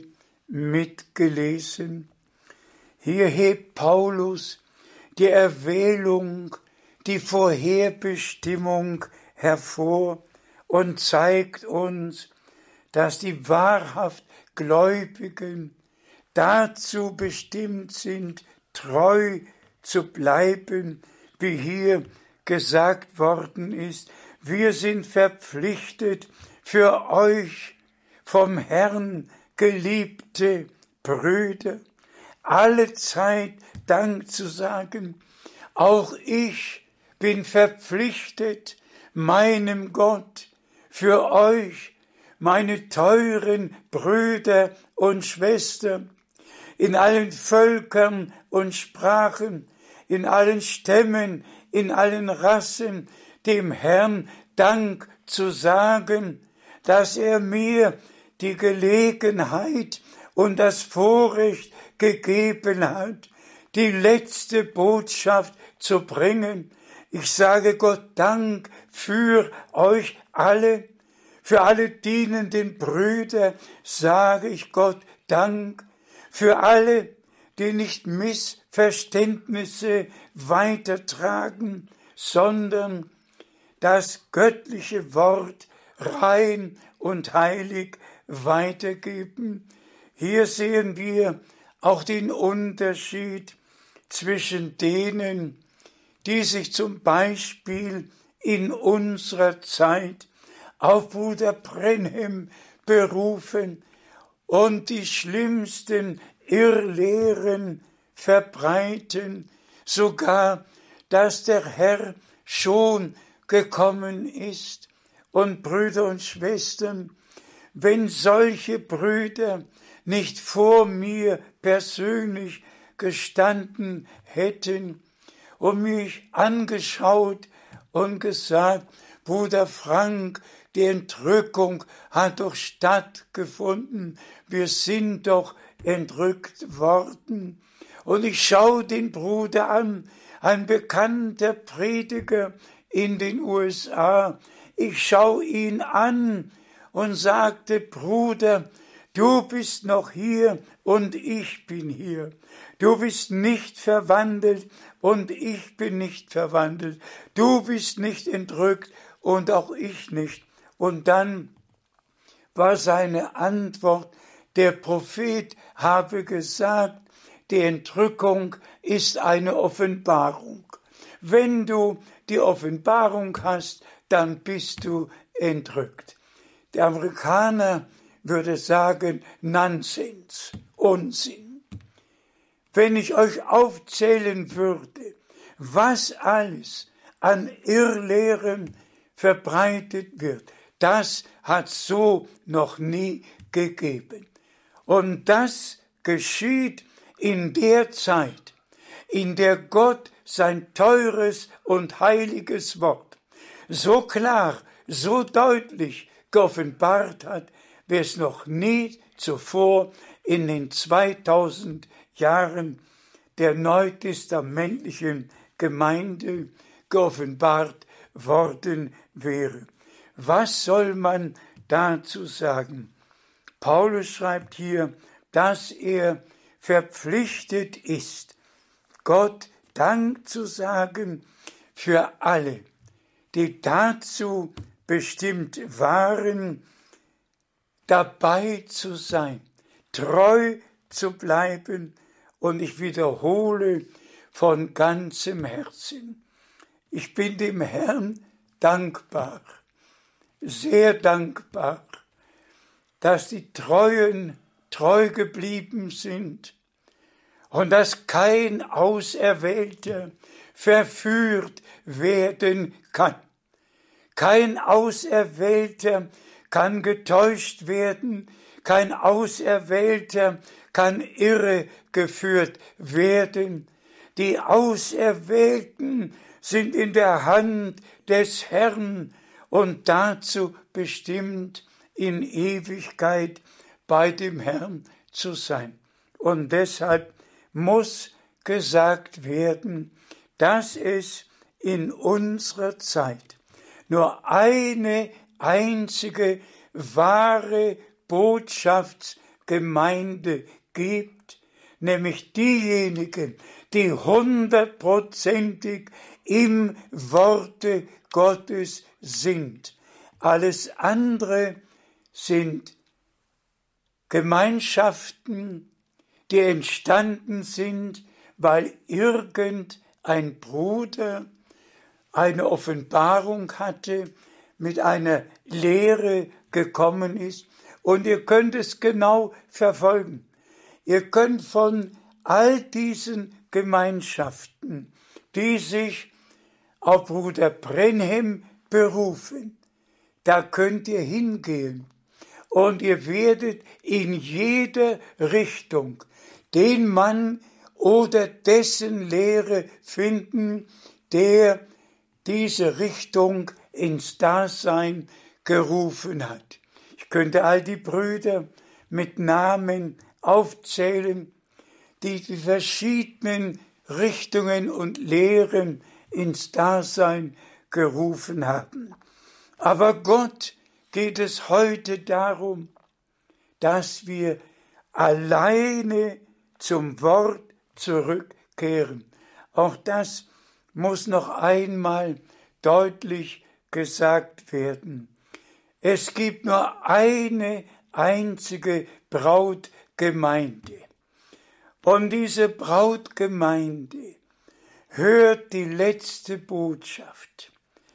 mitgelesen. Hier hebt Paulus die Erwählung, die Vorherbestimmung hervor und zeigt uns, dass die wahrhaft Gläubigen dazu bestimmt sind, treu zu bleiben, wie hier gesagt worden ist. Wir sind verpflichtet, für euch vom Herrn geliebte Brüder, allezeit Dank zu sagen. Auch ich bin verpflichtet, meinem Gott, für euch, meine teuren Brüder und Schwestern, in allen Völkern und Sprachen, in allen Stämmen, in allen Rassen, dem Herrn Dank zu sagen, dass er mir die Gelegenheit und das Vorrecht gegeben hat, die letzte Botschaft zu bringen. Ich sage Gott Dank für euch alle, für alle dienenden Brüder sage ich Gott Dank, für alle, die nicht Missverständnisse weitertragen, sondern das göttliche Wort rein und heilig weitergeben. Hier sehen wir auch den Unterschied zwischen denen, die sich zum Beispiel in unserer Zeit auf Bruder Brenhem berufen und die schlimmsten Irrlehren verbreiten, sogar, dass der Herr schon gekommen ist. Und Brüder und Schwestern, wenn solche Brüder nicht vor mir persönlich gestanden hätten und mich angeschaut und gesagt, Bruder Frank, die Entrückung hat doch stattgefunden, wir sind doch entrückt worden. Und ich schaue den Bruder an, ein bekannter Prediger in den USA. Ich schaue ihn an und sagte, Bruder, du bist noch hier und ich bin hier. Du bist nicht verwandelt und ich bin nicht verwandelt. Du bist nicht entrückt und auch ich nicht. Und dann war seine Antwort, der Prophet habe gesagt, die Entrückung ist eine Offenbarung. Wenn du die Offenbarung hast, dann bist du entrückt. Der Amerikaner würde sagen, Nonsens, Unsinn. Wenn ich euch aufzählen würde, was alles an Irrlehren verbreitet wird, das hat so noch nie gegeben. Und das geschieht in der Zeit, in der Gott sein teures und heiliges Wort so klar, so deutlich geoffenbart hat, wie es noch nie zuvor in den 2000 Jahren der neutestamentlichen Gemeinde geoffenbart worden wäre. Was soll man dazu sagen? Paulus schreibt hier, dass er verpflichtet ist, Gott Dank zu sagen für alle, die dazu bestimmt waren, dabei zu sein, treu zu bleiben, und ich wiederhole von ganzem Herzen. Ich bin dem Herrn dankbar, sehr dankbar, dass die Treuen treu geblieben sind und dass kein Auserwählter verführt werden kann. Kein Auserwählter kann getäuscht werden, kein Auserwählter kann irregeführt werden. Die Auserwählten sind in der Hand des Herrn und dazu bestimmt, in Ewigkeit bei dem Herrn zu sein. Und deshalb muss gesagt werden, dass es in unserer Zeit nur eine einzige wahre Botschaftsgemeinde gibt, nämlich diejenigen, die 100%ig im Worte Gottes sind. Alles andere sind Gemeinschaften, die entstanden sind, weil irgendein Bruder eine Offenbarung hatte, mit einer Lehre gekommen ist. Und ihr könnt es genau verfolgen. Ihr könnt von all diesen Gemeinschaften, die sich auf Bruder Brenhem berufen, da könnt ihr hingehen und ihr werdet in jeder Richtung den Mann oder dessen Lehre finden, der diese Richtung ins Dasein gerufen hat. Ich könnte all die Brüder mit Namen aufzählen, die die verschiedenen Richtungen und Lehren ins Dasein gerufen haben. Aber Gott geht es heute darum, dass wir alleine zum Wort zurückkehren. Auch das muss noch einmal deutlich gesagt werden. Es gibt nur eine einzige Brautgemeinde. Und diese Brautgemeinde hört die letzte Botschaft.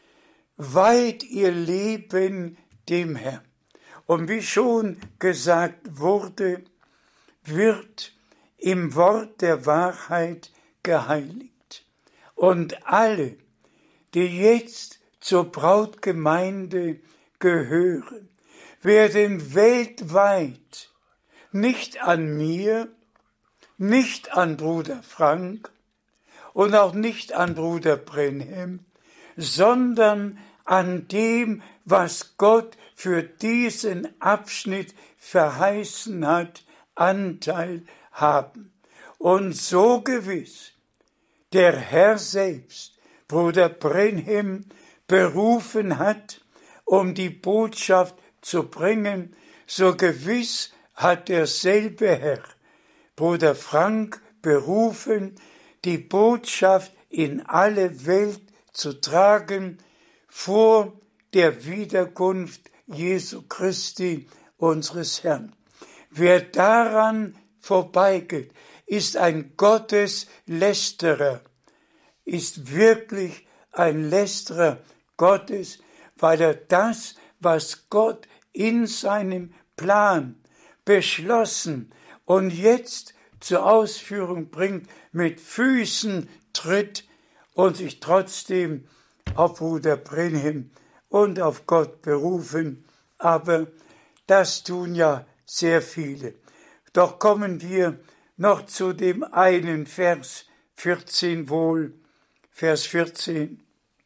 Weiht ihr Leben dem Herrn. Und wie schon gesagt wurde, wird im Wort der Wahrheit geheiligt. Und alle, die jetzt zur Brautgemeinde gehören, werden weltweit nicht an mir, nicht an Bruder Frank und auch nicht an Bruder Brenhem, sondern an dem, was Gott für diesen Abschnitt verheißen hat, Anteil haben. Und so gewiss der Herr selbst Bruder Brenhem berufen hat, um die Botschaft zu bringen, so gewiss hat derselbe Herr Bruder Frank berufen, die Botschaft in alle Welt zu tragen vor der Wiederkunft Jesu Christi, unseres Herrn. Wer daran vorbeigeht, ist ein Gotteslästerer, ist wirklich ein Lästerer Gottes, weil er das, was Gott in seinem Plan beschlossen und jetzt zur Ausführung bringt, mit Füßen tritt und sich trotzdem auf Bruder Brenhem und auf Gott berufen. Aber das tun ja sehr viele. Doch kommen wir noch zu dem einen Vers 14 wohl, Vers 14.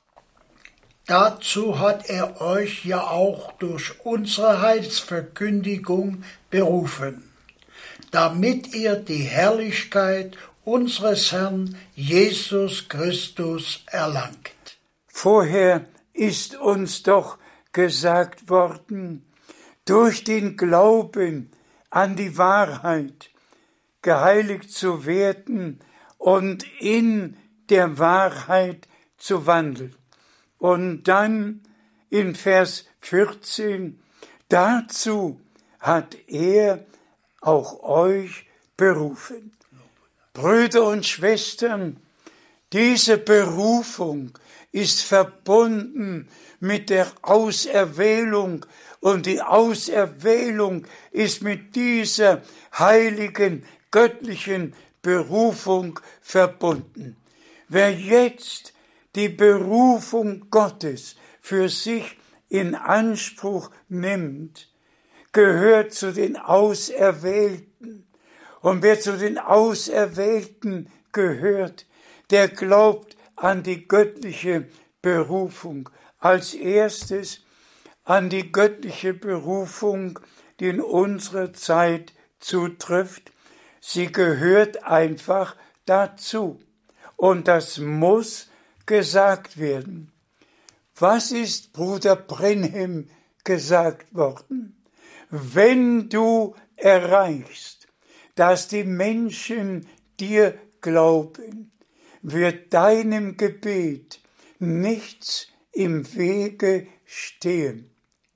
Dazu hat er euch ja auch durch unsere Heilsverkündigung berufen, damit ihr die Herrlichkeit unseres Herrn Jesus Christus erlangt. Vorher ist uns doch gesagt worden, durch den Glauben an die Wahrheit geheiligt zu werden und in der Wahrheit zu wandeln. Und dann in Vers 14, dazu hat er auch euch berufen. Brüder und Schwestern, diese Berufung ist verbunden mit der Auserwählung und die Auserwählung ist mit dieser heiligen, göttlichen Berufung verbunden. Wer jetzt die Berufung Gottes für sich in Anspruch nimmt, gehört zu den Auserwählten. Und wer zu den Auserwählten gehört, der glaubt an die göttliche Berufung. Als erstes an die göttliche Berufung, die in unserer Zeit zutrifft. Sie gehört einfach dazu. Und das muss gesagt werden. Was ist Bruder Brenhem gesagt worden? Wenn du erreichst, dass die Menschen dir glauben, wird deinem Gebet nichts im Wege stehen.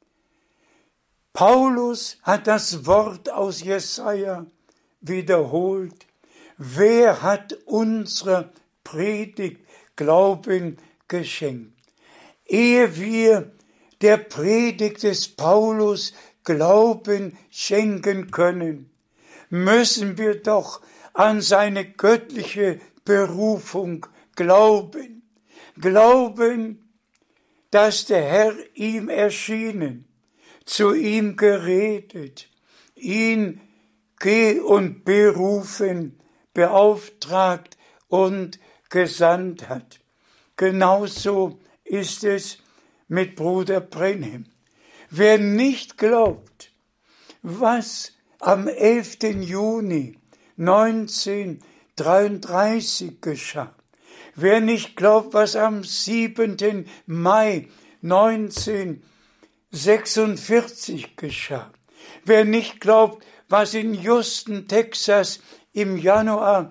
Paulus hat das Wort aus Jesaja wiederholt. Wer hat unsere Predigt Glauben geschenkt? Ehe wir der Predigt des Paulus Glauben schenken können, müssen wir doch an seine göttliche Berufung glauben. Glauben, dass der Herr ihm erschienen, zu ihm geredet, ihn und berufen, beauftragt und gesandt hat. Genauso ist es mit Bruder Brenhem. Wer nicht glaubt, was am 11. Juni 1933 geschah, wer nicht glaubt, was am 7. Mai 1946 geschah, wer nicht glaubt, was in Houston, Texas im Januar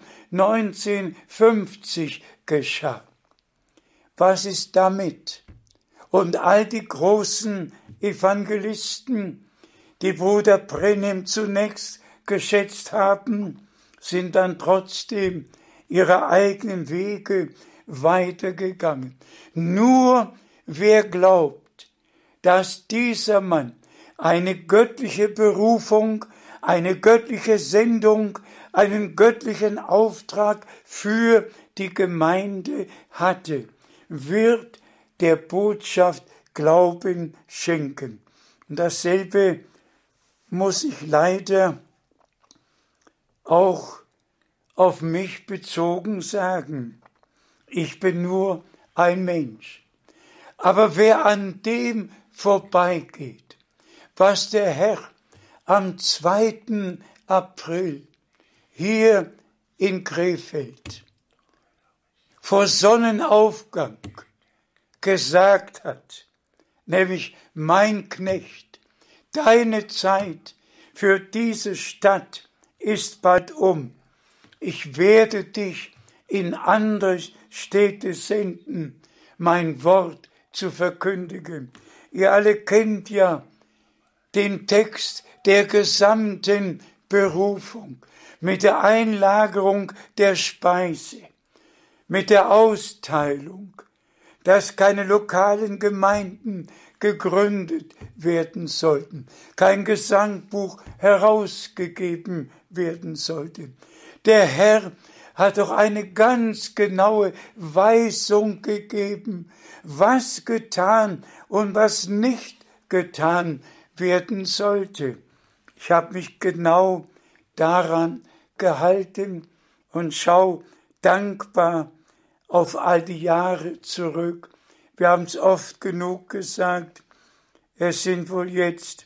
1950 geschah. Was ist damit? Und all die großen Evangelisten, die Bruder Brenhem zunächst geschätzt haben, sind dann trotzdem ihre eigenen Wege weitergegangen. Nur wer glaubt, dass dieser Mann eine göttliche Berufung, eine göttliche Sendung, einen göttlichen Auftrag für die Gemeinde hatte, wird der Botschaft Glauben schenken. Und dasselbe muss ich leider auch auf mich bezogen sagen. Ich bin nur ein Mensch. Aber wer an dem vorbeigeht, was der Herr am 2. April hier in Krefeld vor Sonnenaufgang gesagt hat, nämlich mein Knecht, deine Zeit für diese Stadt ist bald um. Ich werde dich in andere Städte senden, mein Wort zu verkündigen. Ihr alle kennt ja den Text der gesamten Berufung mit der Einlagerung der Speise, mit der Austeilung, dass keine lokalen Gemeinden gegründet werden sollten, kein Gesangbuch herausgegeben werden sollte. Der Herr hat doch eine ganz genaue Weisung gegeben, was getan und was nicht getan werden sollte. Ich habe mich genau daran gehalten und schaue dankbar auf all die Jahre zurück. Wir haben es oft genug gesagt, es sind wohl jetzt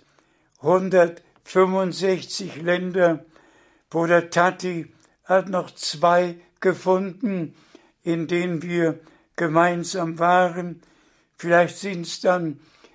165 Länder. Bruder Tati hat noch 2 gefunden, in denen wir gemeinsam waren. Vielleicht sind es dann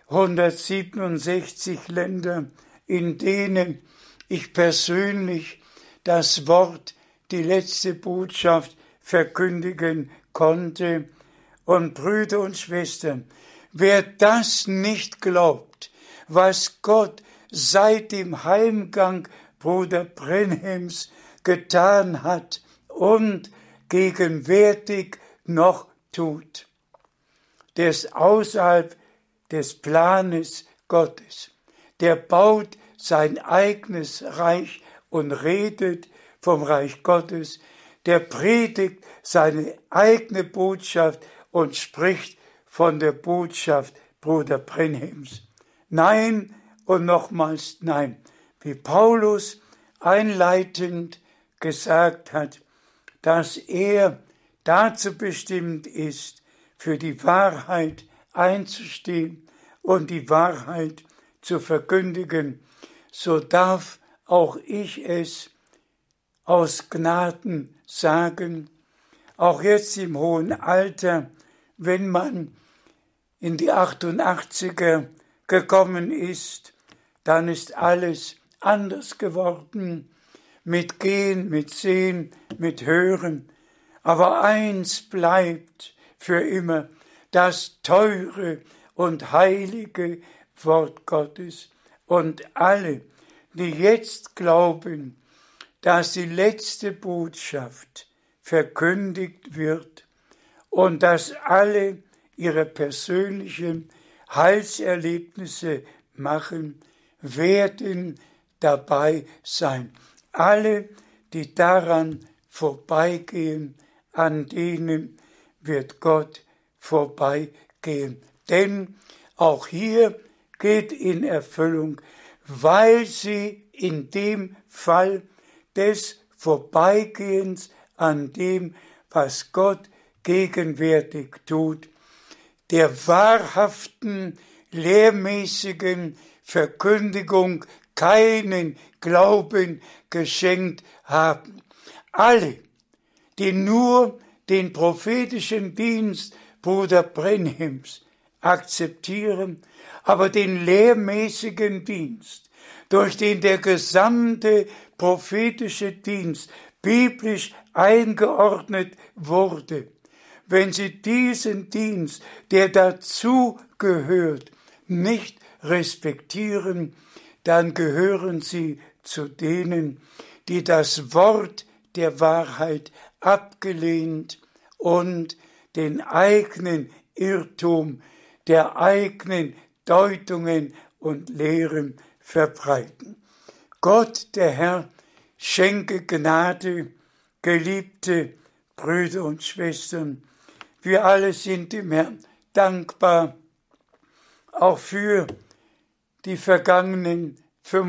167 Länder, in denen ich persönlich das Wort, die letzte Botschaft verkündigen konnte. Und Brüder und Schwestern, wer das nicht glaubt, was Gott seit dem Heimgang Bruder Brenhems getan hat und gegenwärtig noch tut, der ist außerhalb des Planes Gottes. Der baut sein eigenes Reich und redet vom Reich Gottes. Der predigt seine eigene Botschaft und spricht von der Botschaft Bruder Brenhems. Nein und nochmals nein. Wie Paulus einleitend gesagt hat, dass er dazu bestimmt ist, für die Wahrheit einzustehen und die Wahrheit zu verkündigen, so darf auch ich es aus Gnaden sagen, auch jetzt im hohen Alter, wenn man in die 88er gekommen ist, dann ist alles anders geworden, mit Gehen, mit Sehen, mit Hören. Aber eins bleibt für immer, das teure und heilige Wort Gottes. Und alle, die jetzt glauben, dass die letzte Botschaft verkündigt wird und dass alle ihre persönlichen Heilserlebnisse machen, werden dabei sein. Alle, die daran vorbeigehen, an denen wird Gott vorbeigehen. Denn auch hier geht in Erfüllung, weil sie in dem Fall des Vorbeigehens an dem, was Gott gegenwärtig tut, der wahrhaften, lehrmäßigen Verkündigung keinen Glauben geschenkt haben. Alle, die nur den prophetischen Dienst Bruder Brenhems akzeptieren, aber den lehrmäßigen Dienst, durch den der gesamte prophetische Dienst biblisch eingeordnet wurde, wenn sie diesen Dienst, der dazu gehört, nicht respektieren, dann gehören sie zu denen, die das Wort der Wahrheit abgelehnt und den eigenen Irrtum der eigenen Deutungen und Lehren verbreiten. Gott, der Herr, schenke Gnade, geliebte Brüder und Schwestern. Wir alle sind dem Herrn dankbar auch für die vergangenen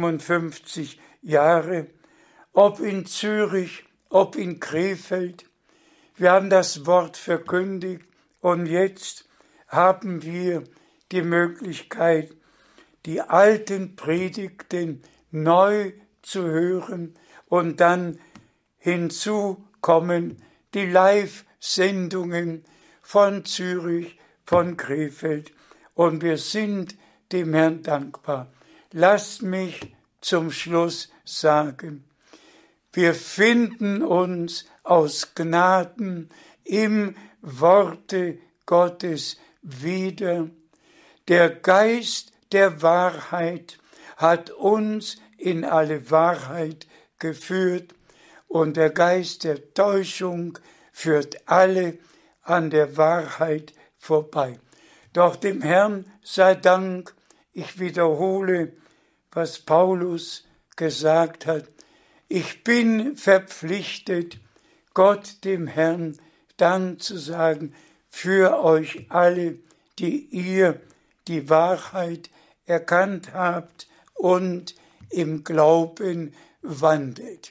55 Jahre, ob in Zürich, ob in Krefeld. Wir haben das Wort verkündigt und jetzt haben wir die Möglichkeit, die alten Predigten neu zu hören und dann hinzu kommen die Live-Sendungen von Zürich, von Krefeld und wir sind dem Herrn dankbar. Lasst mich zum Schluss sagen, wir finden uns aus Gnaden im Worte Gottes wieder. Der Geist der Wahrheit hat uns in alle Wahrheit geführt und der Geist der Täuschung führt alle an der Wahrheit vorbei. Doch dem Herrn sei Dank, ich wiederhole, was Paulus gesagt hat. Ich bin verpflichtet, Gott dem Herrn Dank zu sagen für euch alle, die ihr die Wahrheit erkannt habt und im Glauben wandelt.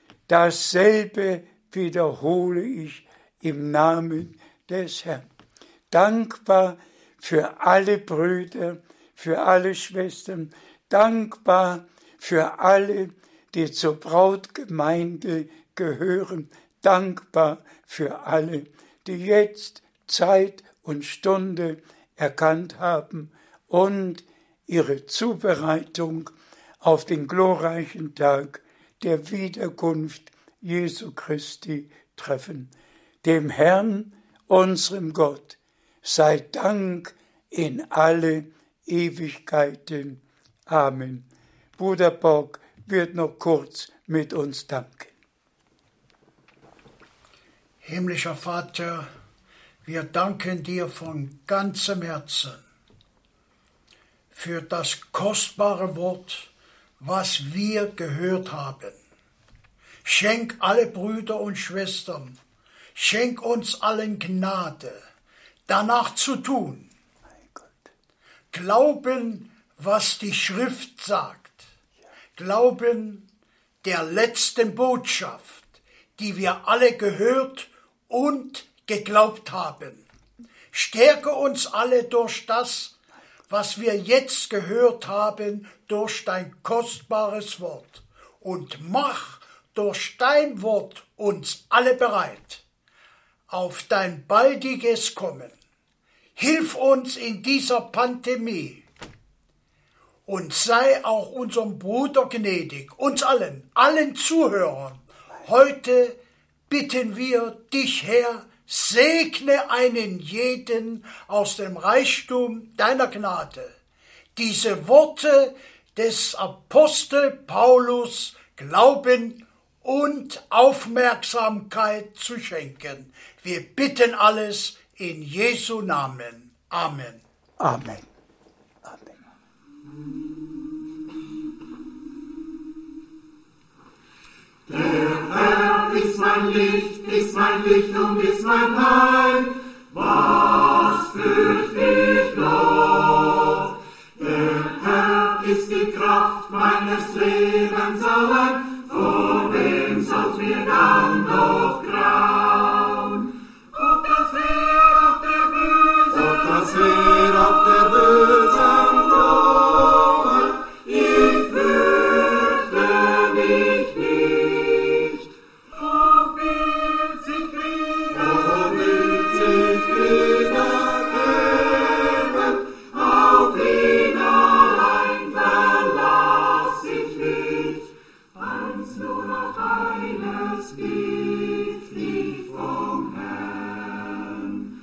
Dasselbe wiederhole ich im Namen des Herrn. Dankbar für alle Brüder, für alle Schwestern, dankbar für alle, die zur Brautgemeinde gehören, dankbar für alle, die jetzt Zeit und Stunde erkannt haben und ihre Zubereitung auf den glorreichen Tag der Wiederkunft Jesu Christi treffen. Dem Herrn, unserem Gott, sei Dank in alle Ewigkeiten. Amen. Bruder Bock wird noch kurz mit uns danken. Himmlischer Vater, wir danken dir von ganzem Herzen für das kostbare Wort, was wir gehört haben. Schenk alle Brüder und Schwestern, schenk uns allen Gnade, danach zu tun. Glauben, was die Schrift sagt. Glauben der letzten Botschaft, die wir alle gehört und geglaubt haben. Stärke uns alle durch das, was wir jetzt gehört haben, durch dein kostbares Wort. Und mach durch dein Wort uns alle bereit auf dein baldiges Kommen. Hilf uns in dieser Pandemie und sei auch unserem Bruder gnädig, uns allen Zuhörern. Heute bitten wir dich, Herr, segne einen jeden aus dem Reichtum deiner Gnade. Diese Worte des Apostel Paulus Glauben und Aufmerksamkeit zu schenken. Wir bitten alles in Jesu Namen. Amen. Amen. Amen. Der Herr ist mein Licht und ist mein Heil. Was fürchte ich noch? Der Herr ist die Kraft meines Lebens allein. Vor wem soll's mir dann noch grauen? Ob das Heer auf der Bösen droht, ich fürchte mich nicht. Ob will sich Krieger geben, auf ihn allein verlass ich mich. Eins nur noch eines bitt ich vom Herrn.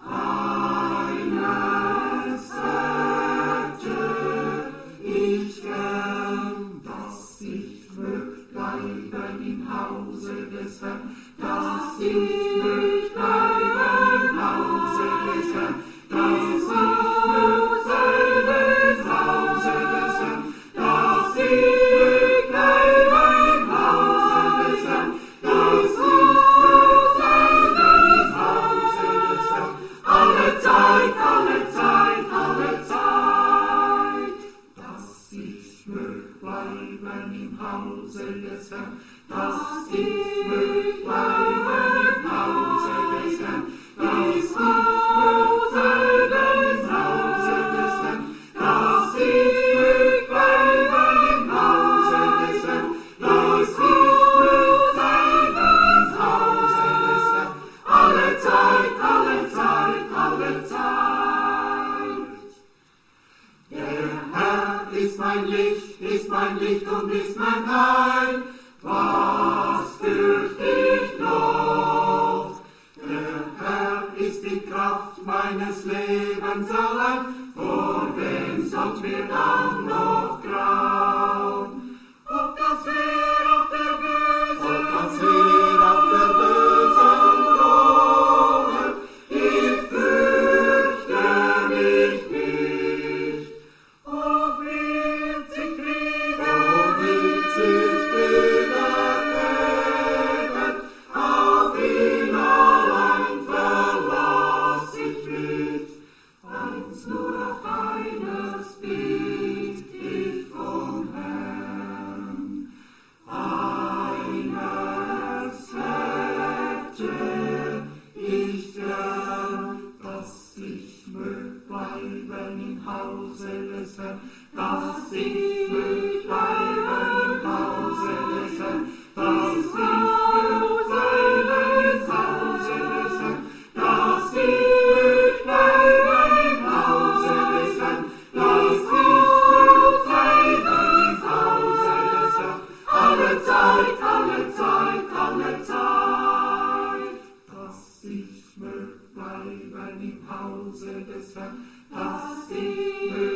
Eines hätte ich gern, dass ich möcht bleiben im Hause des Herrn, dass ich möcht bleiben im Hause des Herrn, dass ich möcht sein im Hause des Herrn, dass ich möcht bleiben im Hause des Herrn, dass ich möcht sein im Hause des Herrn, alle Zeit, alle ich möcht bleiben im Hause des Herrn, dass ich möcht bleiben im Hause des Herrn, dass ich möcht bleiben im Hause des Herrn, dass ich möcht bleiben im Hause des Herrn, alle Zeit, alle Zeit, alle Zeit. Der Herr ist mein Licht und ist mein Heil, was fürcht ich noch? Der Herr ist die Kraft meines Lebens allein, vor wem sollt mir dann noch grauen? Ob das Heer auf der bösen drohe, ich fürchte mich nicht. Ob wird sich Krieger geben, auf ihn allein verlass ich mich. Nur auf eines bitt ich vom Herrn, eines hätte ich gern, dass ich möcht bleiben im Hause des Herrn, dass ich möcht bleiben im Hause des Herrn, dass ich möcht bleiben im Hause des Herrn, dass ich möcht bleiben im Hause des Herrn, dass ich möcht bleiben im Hause des Herrn, alle Zeit, alle Zeit, alle Zeit, dass ich möcht bleiben im Hause des Herrn, dass ich möcht